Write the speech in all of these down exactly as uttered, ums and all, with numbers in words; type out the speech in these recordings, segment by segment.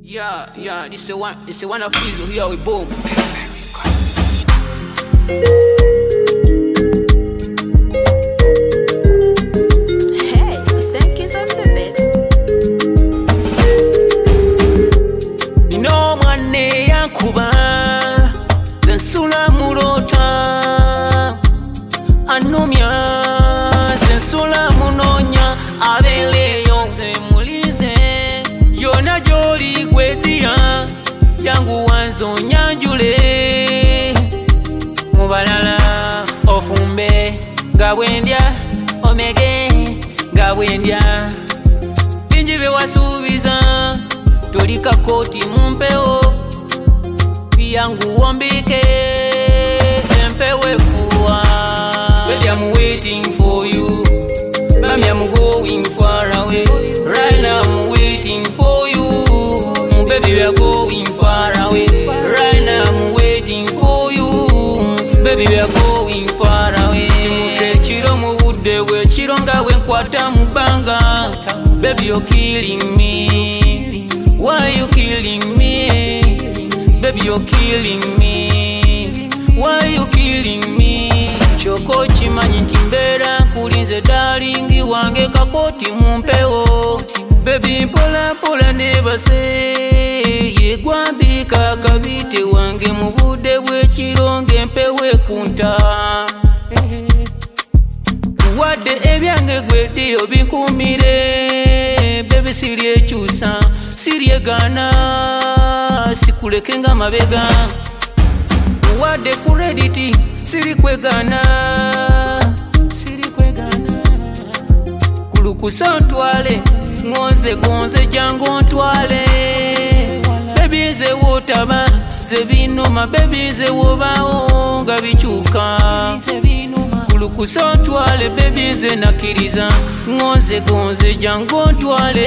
Yeah, yeah, this is one, this is one of these. Here we boom. Hey, Stank is on the bed. Nino mwane yankuba zensula mulota anomya zensula munonya abeleyo nze mulize yona joli gwedia yangu wanzo nyanjule mubalala ofumbe ngabwendya omege ngabwendya binjibe wasubiza tolika koti mumpeo piyangu wombike empewe fuwa. Baby, I'm waiting for you. Baby, I'm going far away. Right now I'm waiting for you. Baby, we are going far away. Right now I'm waiting for you. Baby, we are going far away. Simute chiro mu budde we chiro nga we nkwata mu banga. Baby, you're killing me. Why you killing me? Baby, you're killing me. Why you killing me? Choko chimanyi ntimbera kulinze darling wange kakoti mumpeo. Baby, pola pola nebase yegwambika kabite wange mubude bwe chironge mpewe kunta. Wadde ebyange gwedi obinkumire. Baby, sirye chusa sirye gana sikuleke nga mabega. Wadde ku Reddit siri kwegana siri kwegana kulukusa ntwale ngonze gonze jango ntwale. Baby, nze wotaba ze binoma. Baby, nze wobawo nga bikyuka kulukusa ntwale. Baby, nze nakiriza ngonze gonze jango ntwale.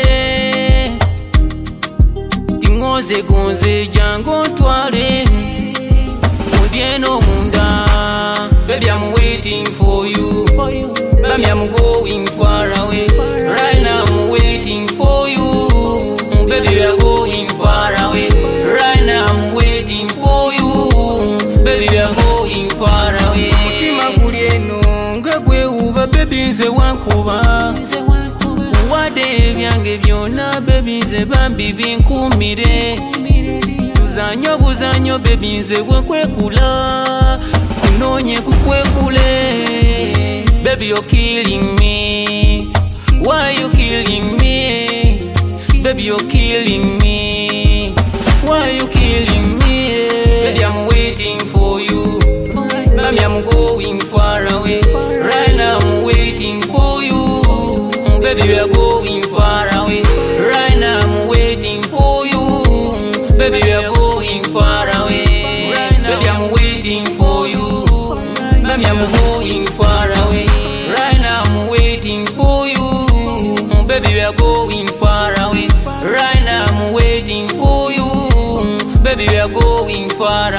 Ngonze gonze jango ntwale mudyeno munda. Baby, I'm waiting for you. Baby, I'm going far away. Right now I'm waiting for you. Baby, we are going far away. Right now I'm waiting for you. Baby, we are going far away. Mutima gulyeno nga gwe uba. Baby, nze wankuba wadde ebyange byonna. Baby, nze bambi binkumire. Buzanyo buzanyo baby, nze bwekwekula kunonye kukwekule. Baby, you're killing me. Why you killing me? Baby, you're killing me. Why you killing me? Baby, I'm waiting for you. Baby, I'm going far away. Right now I'm waiting for you. Baby, we are going far away. Right now I'm waiting for you. Baby, we are going far away. Baby, I'm waiting for you. Baby, I'm going far away. Right now I'm waiting for you. Baby, we are going far away. Right now I'm waiting for you. Baby, we are going far